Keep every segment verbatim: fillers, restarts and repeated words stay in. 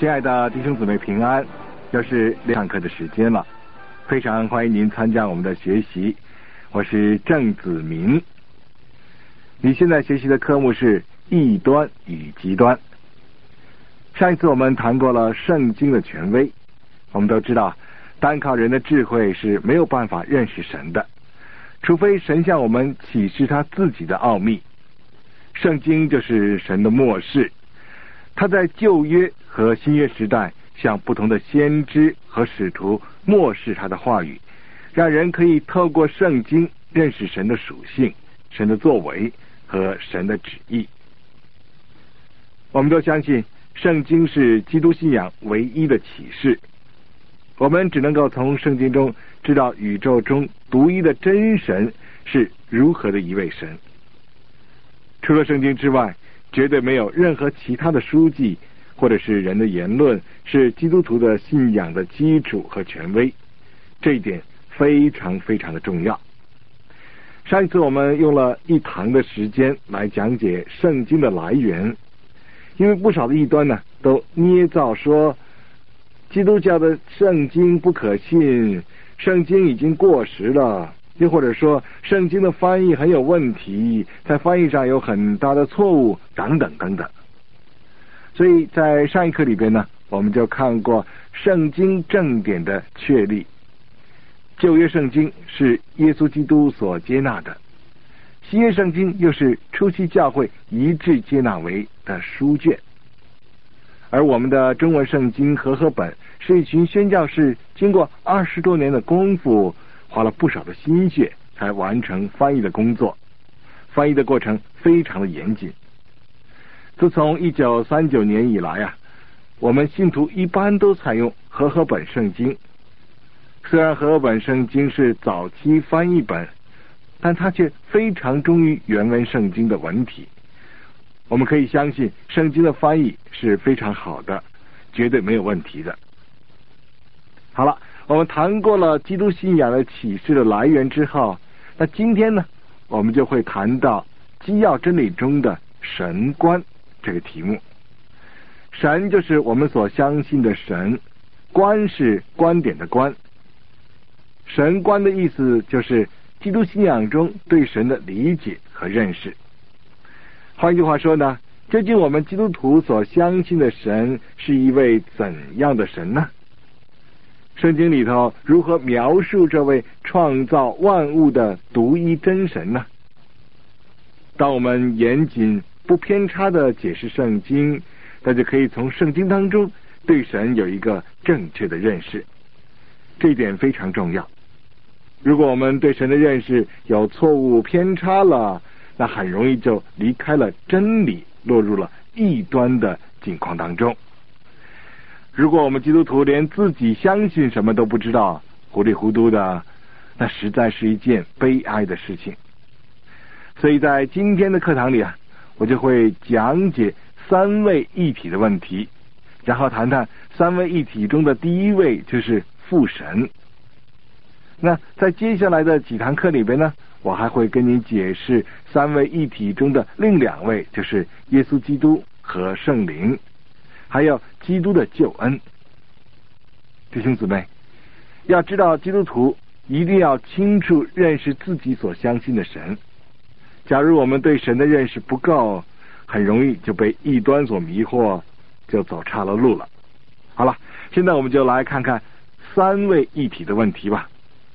亲爱的弟兄姊妹平安，又是上课的时间了，非常欢迎您参加我们的学习。我是郑子明。你现在学习的科目是异端与极端。上一次我们谈过了圣经的权威，我们都知道单靠人的智慧是没有办法认识神的，除非神向我们启示他自己的奥秘。圣经就是神的默示，他在旧约和新约时代向不同的先知和使徒默示他的话语，让人可以透过圣经认识神的属性、神的作为和神的旨意。我们都相信圣经是基督信仰唯一的启示，我们只能够从圣经中知道宇宙中独一的真神是如何的一位神。除了圣经之外，绝对没有任何其他的书籍或者是人的言论是基督徒的信仰的基础和权威，这一点非常非常的重要。上一次我们用了一堂的时间来讲解圣经的来源，因为不少的异端呢都捏造说基督教的圣经不可信，圣经已经过时了，又或者说圣经的翻译很有问题，在翻译上有很大的错误等等等等。所以在上一课里边呢，我们就看过圣经正典的确立。旧约圣经是耶稣基督所接纳的，新约圣经又是初期教会一致接纳为的书卷。而我们的中文圣经和合本是一群宣教士经过二十多年的功夫，花了不少的心血才完成翻译的工作，翻译的过程非常的严谨。自从一九三九年以来啊，我们信徒一般都采用和合本圣经。虽然和合本圣经是早期翻译本，但它却非常忠于原文圣经的文体。我们可以相信圣经的翻译是非常好的，绝对没有问题的。好了，我们谈过了基督信仰的启示的来源之后，那今天呢，我们就会谈到基要真理中的神观这个题目。神就是我们所相信的神，观是观点的观。神观的意思就是基督信仰中对神的理解和认识。换句话说呢，究竟我们基督徒所相信的神是一位怎样的神呢？圣经里头如何描述这位创造万物的独一真神呢？当我们严谨不偏差的解释圣经，那就可以从圣经当中对神有一个正确的认识，这一点非常重要。如果我们对神的认识有错误偏差了，那很容易就离开了真理，落入了异端的境况当中。如果我们基督徒连自己相信什么都不知道，糊里糊涂的，那实在是一件悲哀的事情。所以在今天的课堂里啊，我就会讲解三位一体的问题，然后谈谈三位一体中的第一位就是父神。那在接下来的几堂课里边呢，我还会跟您解释三位一体中的另两位，就是耶稣基督和圣灵，还有基督的救恩。弟兄姊妹，要知道基督徒一定要清楚认识自己所相信的神。假如我们对神的认识不够，很容易就被异端所迷惑，就走岔了路了。好了，现在我们就来看看三位一体的问题吧。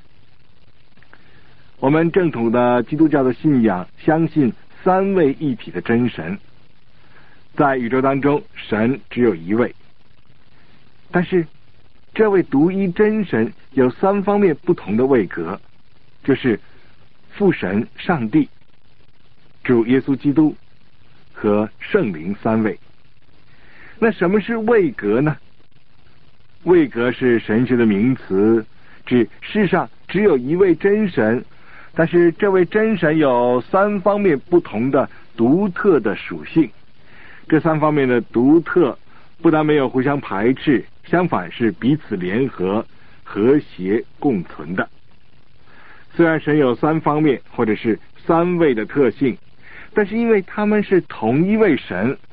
我们正统的基督教的信仰相信三位一体的真神。在宇宙当中，神只有一位，但是这位独一真神有三方面不同的位格，就是父神上帝、主耶稣基督和圣灵三位。那什么是位格呢？位格是神学的名词，指世上只有一位真神，但是这位真神有三方面不同的独特的属性。这三方面的独特不但没有互相排斥，相反是彼此联合、和谐共存的。虽然神有三方面或者是三位的特性，但是因为他们是同一位神，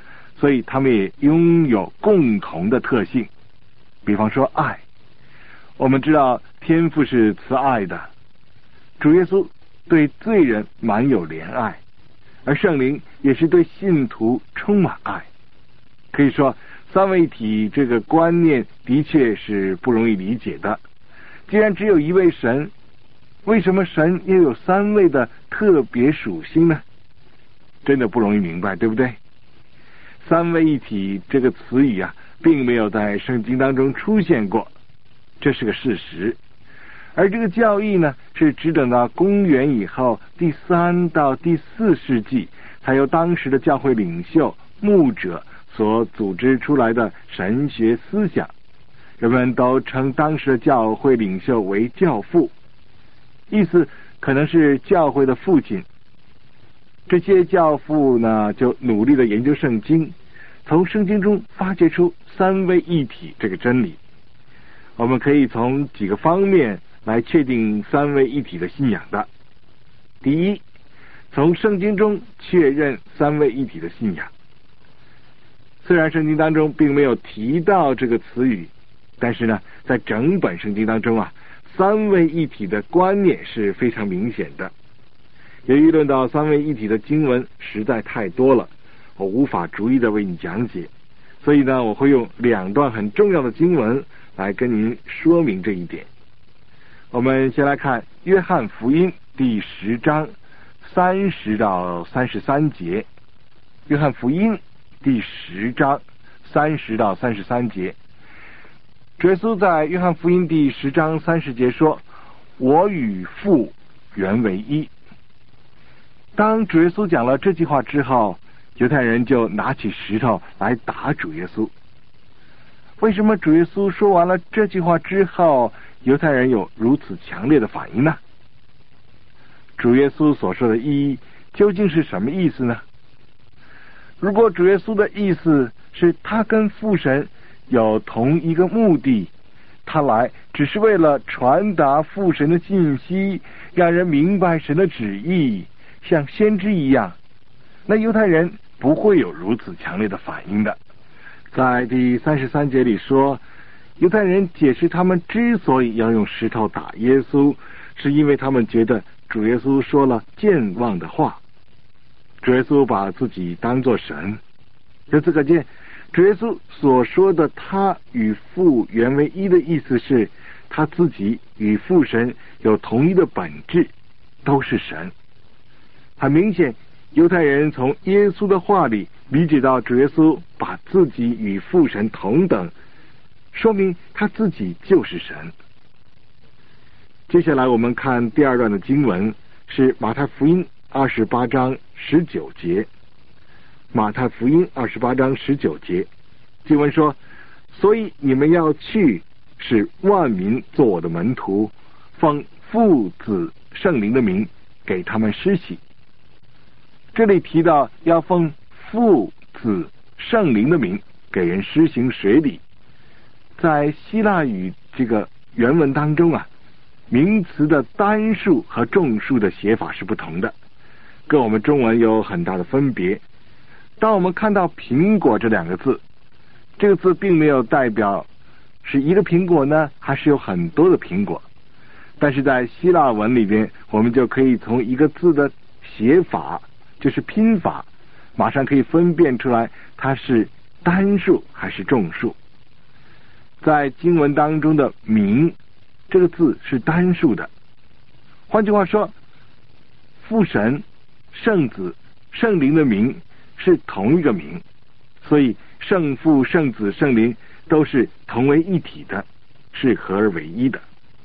所以他们也拥有共同的特性。比方说爱，我们知道天父是慈爱的，主耶稣对罪人满有怜爱，而圣灵也是对信徒充满爱。可以说三位一体这个观念的确是不容易理解的。既然只有一位神，为什么神又有三位的特别属性呢？真的不容易明白，对不对？三位一体这个词语啊，并没有在圣经当中出现过，这是个事实。而这个教义呢，是只等到公元以后第三到第四世纪，才由当时的教会领袖、牧者所组织出来的神学思想。人们都称当时的教会领袖为教父，意思可能是教会的父亲。这些教父呢，就努力的研究圣经，从圣经中发掘出三位一体这个真理。我们可以从几个方面来确定三位一体的信仰的。第一，从圣经中确认三位一体的信仰。虽然圣经当中并没有提到这个词语，但是呢，在整本圣经当中啊，三位一体的观念是非常明显的。由于论到三位一体的经文实在太多了，我无法逐一的为你讲解，所以呢，我会用两段很重要的经文来跟您说明这一点。我们先来看约翰福音第十章三十到三十三节。约翰福音第十章三十到三十三节，主耶稣在约翰福音第十章三十节说：“我与父原为一。”当主耶稣讲了这句话之后，犹太人就拿起石头来打主耶稣。为什么主耶稣说完了这句话之后，犹太人有如此强烈的反应呢？主耶稣所说的一究竟是什么意思呢？如果主耶稣的意思是他跟父神有同一个目的，他来只是为了传达父神的信息，让人明白神的旨意，像先知一样，那犹太人不会有如此强烈的反应的。在第三十三节里说，犹太人解释他们之所以要用石头打耶稣，是因为他们觉得主耶稣说了健忘的话。主耶稣把自己当作神，由此可见，主耶稣所说的他与父原为一的意思是，他自己与父神有同一的本质，都是神。很明显，犹太人从耶稣的话里理解到主耶稣把自己与父神同等，说明他自己就是神。接下来我们看第二段的经文，是马太福音二十八章十九节。马太福音二十八章十九节，经文说：“所以你们要去，使万民做我的门徒，奉父子圣灵的名给他们施洗。”这里提到要奉父子圣灵的名给人施行水礼。在希腊语这个原文当中啊，名词的单数和众数的写法是不同的，跟我们中文有很大的分别。当我们看到苹果这两个字，这个字并没有代表是一个苹果呢，还是有很多的苹果。但是在希腊文里边，我们就可以从一个字的写法，就是拼法，马上可以分辨出来它是单数还是众数。在经文当中的名这个字是单数的，换句话说，父神、圣子、圣灵的名是同一个名，所以圣父、圣子、圣灵都是同为一体的，是合而为一的。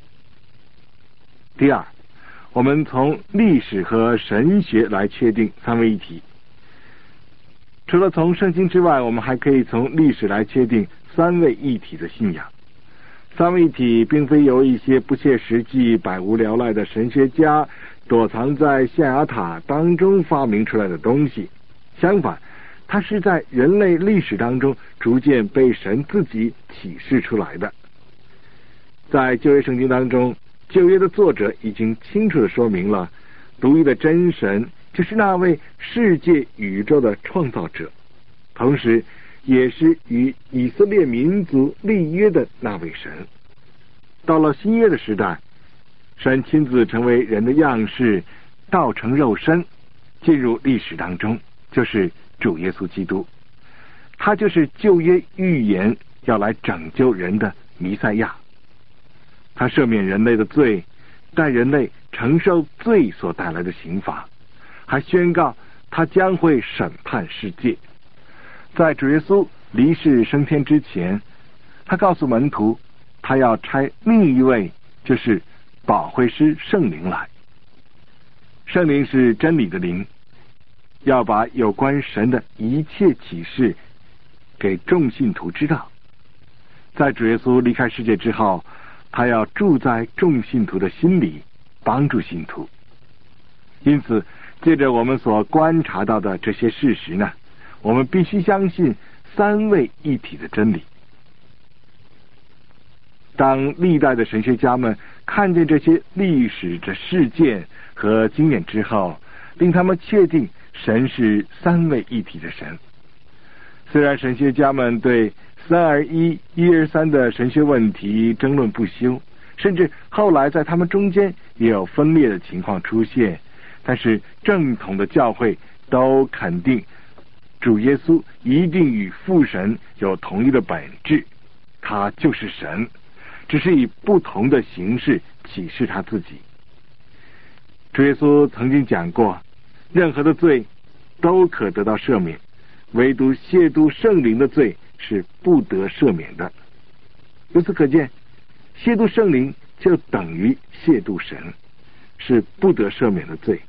第二，我们从历史和神学来确定三位一体。除了从圣经之外，我们还可以从历史来确定三位一体的信仰。三位一体并非由一些不切实际、百无聊赖的神学家躲藏在象牙塔当中发明出来的东西，相反，它是在人类历史当中逐渐被神自己启示出来的。在旧约圣经当中，旧约的作者已经清楚地说明了，独一的真神就是那位世界宇宙的创造者，同时也是与以色列民族立约的那位神。到了新约的时代，神亲自成为人的样式，道成肉身，进入历史当中，就是主耶稣基督。他就是旧约预言要来拯救人的弥赛亚。他赦免人类的罪，带人类承受罪所带来的刑罚，还宣告他将会审判世界。在主耶稣离世升天之前，他告诉门徒，他要差另一位，就是保惠师圣灵来。圣灵是真理的灵，要把有关神的一切启示给众信徒知道。在主耶稣离开世界之后，他要住在众信徒的心里，帮助信徒。因此，借着我们所观察到的这些事实呢，我们必须相信三位一体的真理。当历代的神学家们看见这些历史的事件和经验之后，令他们确定神是三位一体的神。虽然神学家们对三而一、一而三的神学问题争论不休，甚至后来在他们中间也有分裂的情况出现，但是正统的教会都肯定主耶稣一定与父神有同一的本质，他就是神，只是以不同的形式启示他自己。主耶稣曾经讲过，任何的罪都可得到赦免，唯独亵渎圣灵的罪是不得赦免的。由此可见，亵渎圣灵就等于亵渎神，是不得赦免的罪。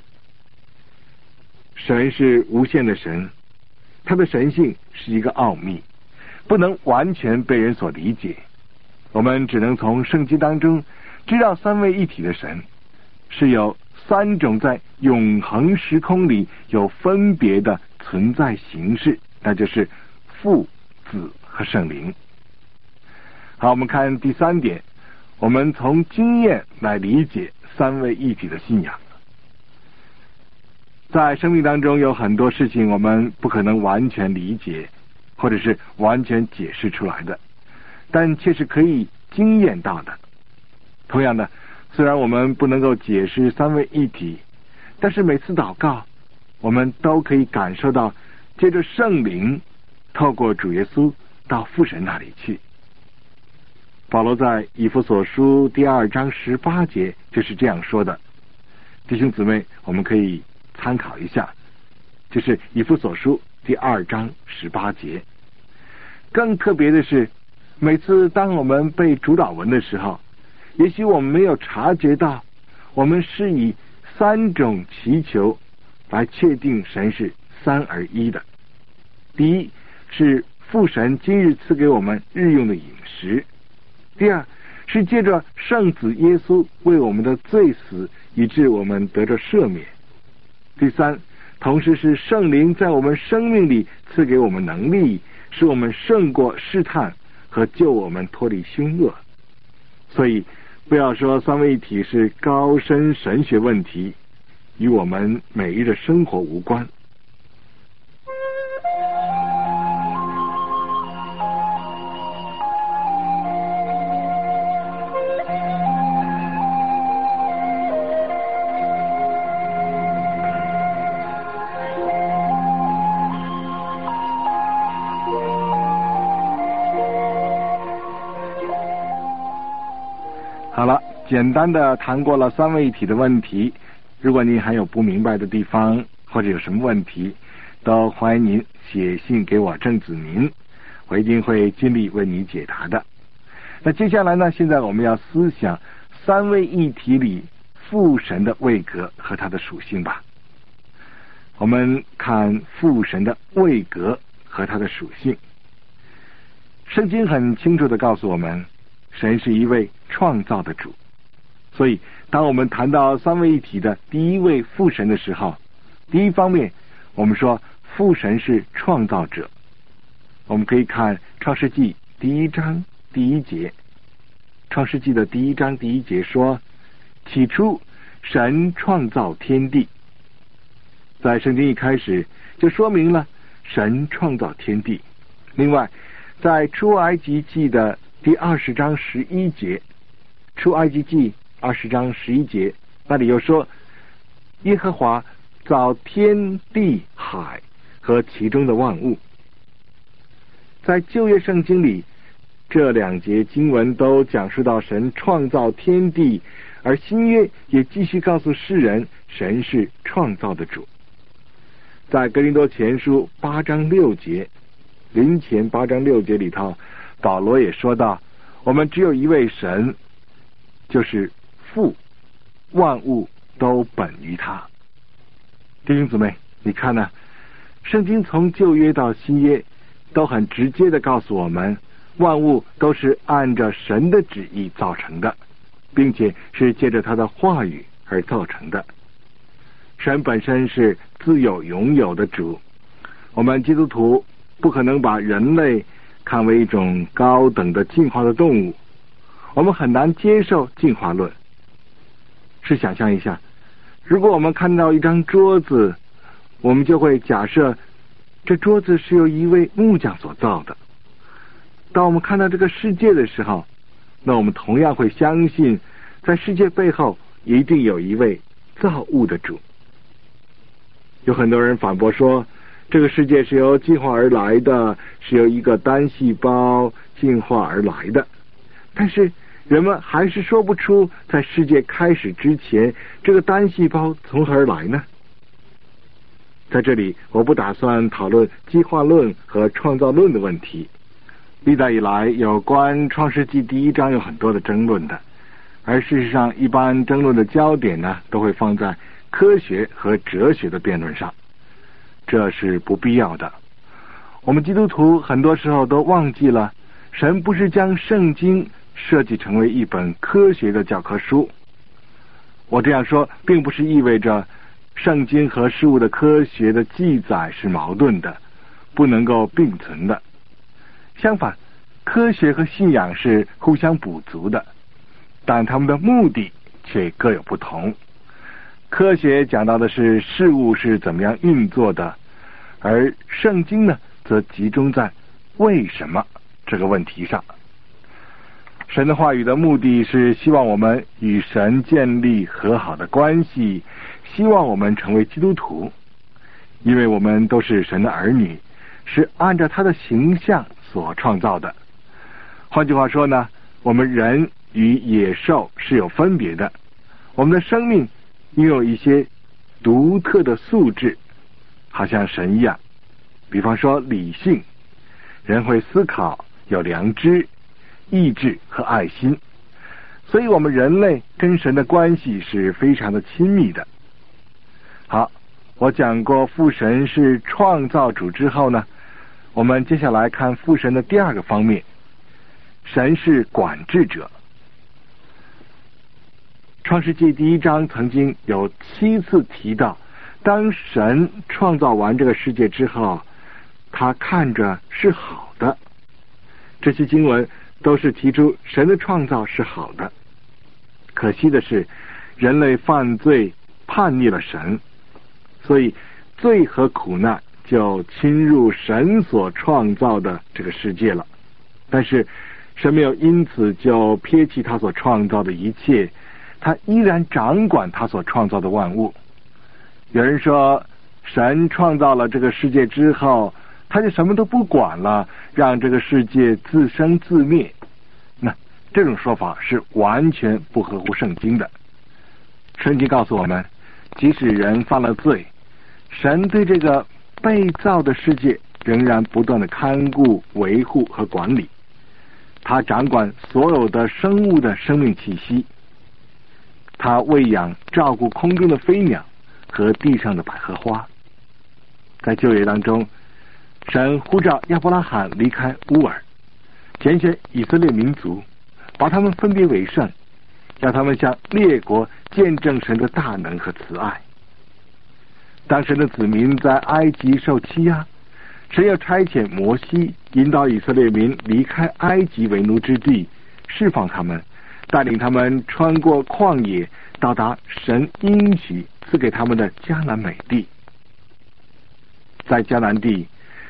神是无限的神，他的神性是一个奥秘，不能完全被人所理解。我们只能从圣经当中知道三位一体的神是有三种在永恒时空里有分别的存在形式，那就是父、子和圣灵。好，我们看第三点，我们从经验来理解三位一体的信仰。在生命当中有很多事情我们不可能完全理解，或者是完全解释出来的，但却是可以经验到的。同样的，虽然我们不能够解释三位一体，但是每次祷告我们都可以感受到借着圣灵透过主耶稣到父神那里去。保罗在以弗所书第二章十八节就是这样说的，弟兄姊妹我们可以参考一下，就是以弗所书第二章十八节。更特别的是，每次当我们背主祷文的时候，也许我们没有察觉到，我们是以三种祈求来确定神是三而一的。第一是父神今日赐给我们日用的饮食，第二是借着圣子耶稣为我们的罪死，以致我们得着赦免，第三同时是圣灵在我们生命里赐给我们能力，使我们胜过试探和救我们脱离凶恶。所以不要说三位一体是高深神学问题，与我们每日的生活无关。好了，简单的谈过了三位一体的问题，如果您还有不明白的地方，或者有什么问题，都欢迎您写信给我郑子明，我一定会尽力为你解答的。那接下来呢，现在我们要思想三位一体里父神的位格和它的属性吧。我们看父神的位格和它的属性。圣经很清楚地告诉我们，神是一位创造的主，所以当我们谈到三位一体的第一位父神的时候，第一方面我们说父神是创造者。我们可以看创世纪第一章第一节，创世纪的第一章第一节说，起初神创造天地。在圣经一开始就说明了神创造天地。 另外，在出埃及记的第二十章十一节，出埃及记二十章十一节，那里又说，耶和华造天地海和其中的万物。在旧约圣经里，这两节经文都讲述到神创造天地，而新约也继续告诉世人，神是创造的主。在哥林多前书八章六节，林前八章六节里头，保罗也说到，我们只有一位神，就是父，万物都本于他。弟兄姊妹，你看呢？圣经从旧约到新约都很直接的告诉我们，万物都是按着神的旨意造成的，并且是借着他的话语而造成的。神本身是自有永有的主，我们基督徒不可能把人类看为一种高等的进化的动物，我们很难接受进化论。试想象一下，如果我们看到一张桌子，我们就会假设这桌子是由一位木匠所造的。当我们看到这个世界的时候，那我们同样会相信，在世界背后一定有一位造物的主。有很多人反驳说，这个世界是由进化而来的，是由一个单细胞进化而来的。但是人们还是说不出，在世界开始之前，这个单细胞从何而来呢？在这里，我不打算讨论进化论和创造论的问题。历代以来，有关创世纪第一章有很多的争论的，而事实上，一般争论的焦点呢，都会放在科学和哲学的辩论上，这是不必要的。我们基督徒很多时候都忘记了，神不是将圣经设计成为一本科学的教科书。我这样说，并不是意味着圣经和事物的科学的记载是矛盾的，不能够并存的。相反，科学和信仰是互相补足的，但他们的目的却各有不同。科学讲到的是事物是怎么样运作的，而圣经呢，则集中在为什么这个问题上。神的话语的目的是希望我们与神建立和好的关系，希望我们成为基督徒，因为我们都是神的儿女，是按照他的形象所创造的。换句话说呢，我们人与野兽是有分别的，我们的生命拥有一些独特的素质，好像神一样。比方说理性，人会思考，有良知、意志和爱心，所以我们人类跟神的关系是非常的亲密的。好，我讲过父神是创造主之后呢，我们接下来看父神的第二个方面，神是管制者。创世纪第一章曾经有七次提到，当神创造完这个世界之后，他看着是好的。这些经文都是提出神的创造是好的。可惜的是，人类犯罪叛逆了神，所以罪和苦难就侵入神所创造的这个世界了。但是神没有因此就撇弃他所创造的一切，他依然掌管他所创造的万物。有人说，神创造了这个世界之后，他就什么都不管了，让这个世界自生自灭。那这种说法是完全不合乎圣经的。圣经告诉我们，即使人犯了罪，神对这个被造的世界仍然不断的看顾、维护和管理。他掌管所有的生物的生命气息，他喂养、照顾空中的飞鸟和地上的百合花。在旧约当中，神呼召亚伯拉罕离开乌尔，拣选以色列民族，把他们分别为圣，让他们向列国见证神的大能和慈爱。当神的子民在埃及受欺压，神要差遣摩西引导以色列民离开埃及为奴之地，释放他们，带领他们穿过旷野，到达神应许赐给他们的迦南美地。在迦南地，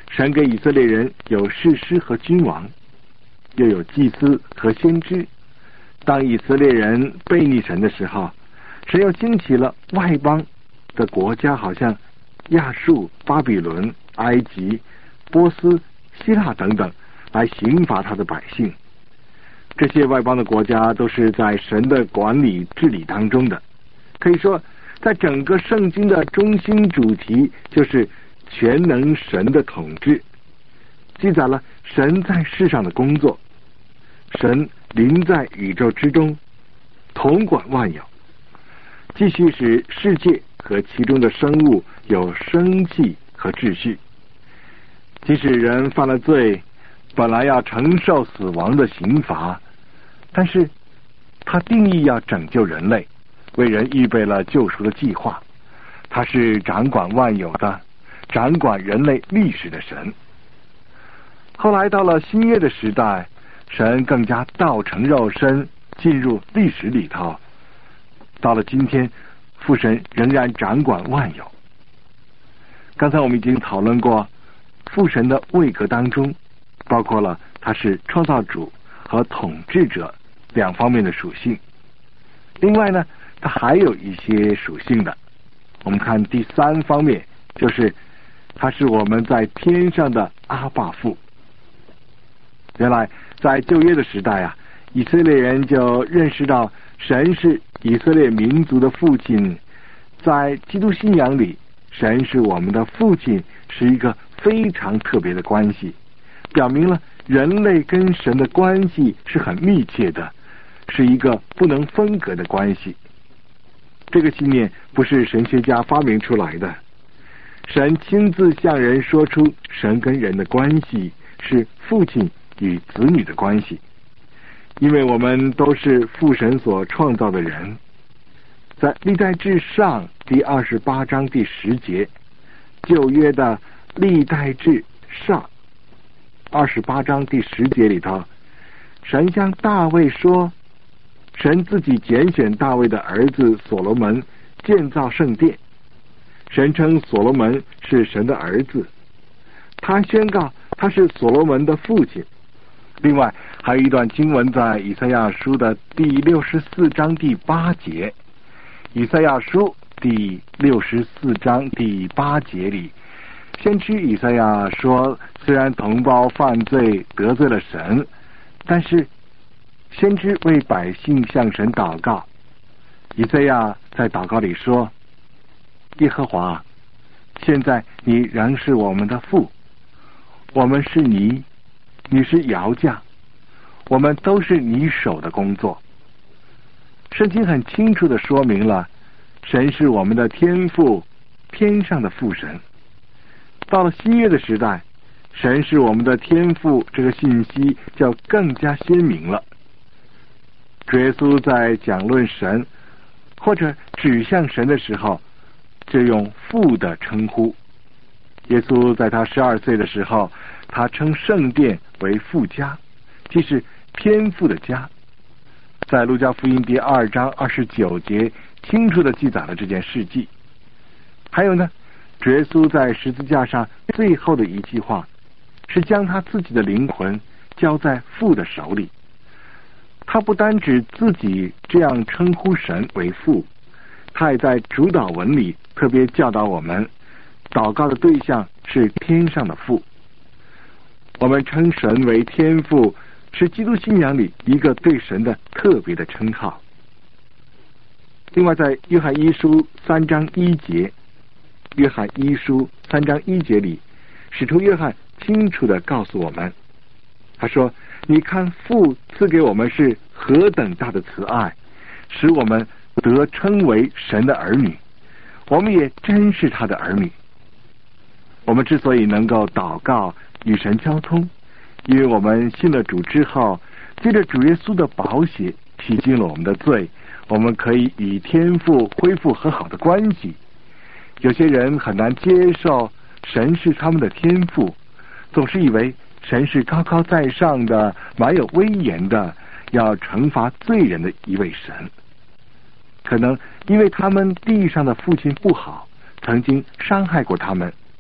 神给以色列人有士师和君王，又有祭司和先知。当以色列人背逆神的时候，神又兴起了外邦的国家，好像亚述、巴比伦、埃及、波斯、希腊等等，来刑罚他的百姓。这些外邦的国家都是在神的管理治理当中的。可以说，在整个圣经的中心主题就是全能神的统治，记载了神在世上的工作。神临在宇宙之中，统管万有，继续使世界和其中的生物有生气和秩序。即使人犯了罪，本来要承受死亡的刑罚，但是他定义要拯救人类，为人预备了救赎的计划。他是掌管万有的，掌管人类历史的神。后来到了新约的时代，神更加道成肉身，进入历史里头。到了今天，父神仍然掌管万有。刚才我们已经讨论过，父神的位格当中包括了他是创造主和统治者两方面的属性。另外呢，他还有一些属性的。我们看第三方面，就是他是我们在天上的阿爸父。原来在旧约的时代啊，以色列人就认识到神是以色列民族的父亲。在基督信仰里，神是我们的父亲，是一个非常特别的关系，表明了人类跟神的关系是很密切的，是一个不能分割的关系。这个信念不是神学家发明出来的，神亲自向人说出神跟人的关系是父亲与子女的关系，因为我们都是父神所创造的人。在历代志上第二十八章第十节，旧约的历代志上二十八章第十节里头，神向大卫说，神自己拣选大卫的儿子所罗门建造圣殿，神称所罗门是神的儿子，他宣告他是所罗门的父亲。另外还有一段经文在以赛亚书的第六十四章第八节，以赛亚书第六十四章第八节里，先知以赛亚说，虽然同胞犯罪得罪了神，但是先知为百姓向神祷告。以赛亚在祷告里说，耶和华，现在你仍是我们的父，我们是你，你是窑匠，我们都是你手的工作。圣经很清楚地说明了，神是我们的天父，天上的父神。到了新约的时代，神是我们的天父这个信息就更加鲜明了。主耶稣在讲论神或者指向神的时候，就用父的称呼。耶稣在他十二岁的时候，他称圣殿为父家，即是天父的家。在路加福音第二章二十九节清楚地记载了这件事迹。还有呢，主耶稣在十字架上最后的一句话，是将他自己的灵魂交在父的手里。他不单指自己这样称呼神为父，他也在主祷文里特别教导我们，祷告的对象是天上的父。我们称神为天父，是基督信仰里一个对神的特别的称号。另外在约翰一书三章一节，约翰一书三章一节里，使徒约翰清楚地告诉我们，他说，你看父赐给我们是何等大的慈爱，使我们得称为神的儿女，我们也真是他的儿女。我们之所以能够祷告与神交通，因为我们信了主之后，借着主耶稣的宝血洗净了我们的罪，我们可以与天父恢复和好的关系。有些人很难接受神是他们的天父，总是以为神是高高在上的，蛮有威严的，要惩罚罪人的一位神。可能因为他们地上的父亲不好，曾经伤害过他们，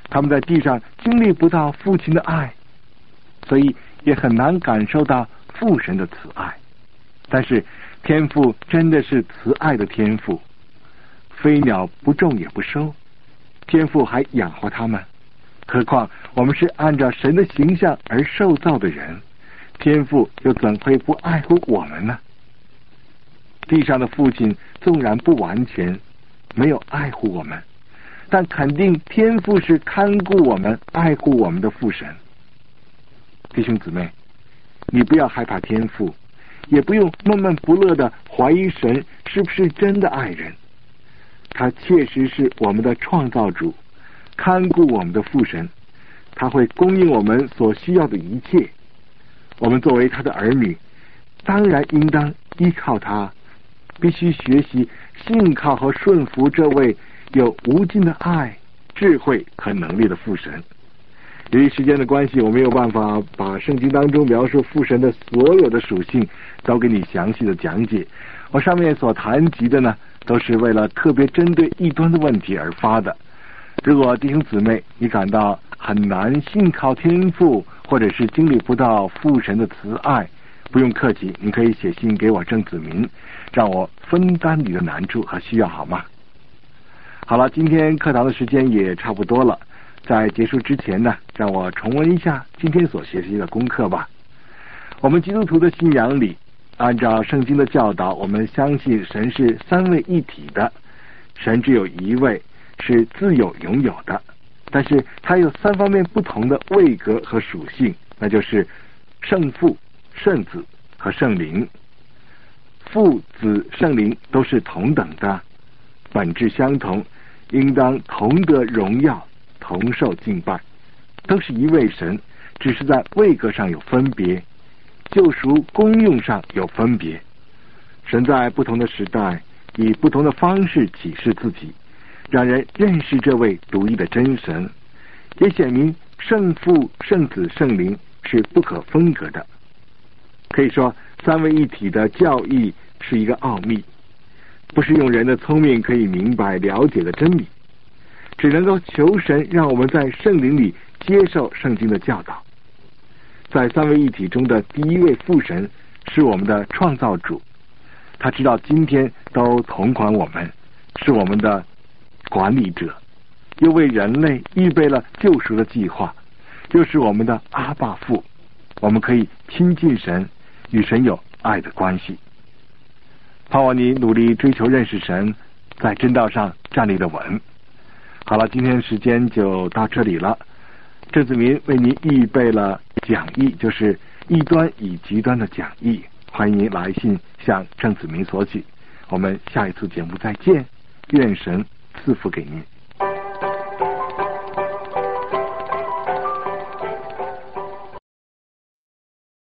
他们在地上经历不到父亲的爱，所以也很难感受到父神的慈爱。但是天父真的是慈爱的天父，飞鸟不种也不收，天父还养活他们，何况我们是按照神的形象而受造的人，天父又怎会不爱护我们呢？地上的父亲纵然不完全没有爱护我们，但肯定天父是看顾我们爱护我们的父神。弟兄姊妹，你不要害怕天父，也不用闷闷不乐的怀疑神是不是真的爱人。他确实是我们的创造主，看顾我们的父神，他会供应我们所需要的一切。我们作为他的儿女，当然应当依靠他，必须学习信靠和顺服这位有无尽的爱、智慧和能力的父神。由于时间的关系，我没有办法把圣经当中描述父神的所有的属性都给你详细的讲解。我上面所谈及的呢，都是为了特别针对异端的问题而发的。如果弟兄姊妹你感到很难信靠天父，或者是经历不到父神的慈爱，不用客气，你可以写信给我郑子明，让我分担你的难处和需要，好吗？好了，今天课堂的时间也差不多了，在结束之前呢，让我重温一下今天所学习的功课吧。我们基督徒的信仰里，按照圣经的教导，我们相信神是三位一体的，神只有一位，是自有永有的，但是它有三方面不同的位格和属性，那就是圣父、圣子和圣灵。父子圣灵都是同等的，本质相同，应当同得荣耀，同受敬拜，都是一位神，只是在位格上有分别，救赎功用上有分别。神在不同的时代以不同的方式启示自己，让人认识这位独一的真神，也显明圣父、圣子、圣灵是不可分割的。可以说三位一体的教义是一个奥秘，不是用人的聪明可以明白了解的真理，只能够求神让我们在圣灵里接受圣经的教导。在三位一体中的第一位父神是我们的创造主，他知道今天都同管我们，是我们的管理者，又为人类预备了救赎的计划，又是我们的阿爸父，我们可以亲近神，与神有爱的关系。盼望你努力追求认识神，在真道上站立的稳。好了，今天时间就到这里了。郑子明为您预备了讲义，就是异端与极端的讲义，欢迎来信向郑子明索取。我们下一次节目再见，愿神赐福给您。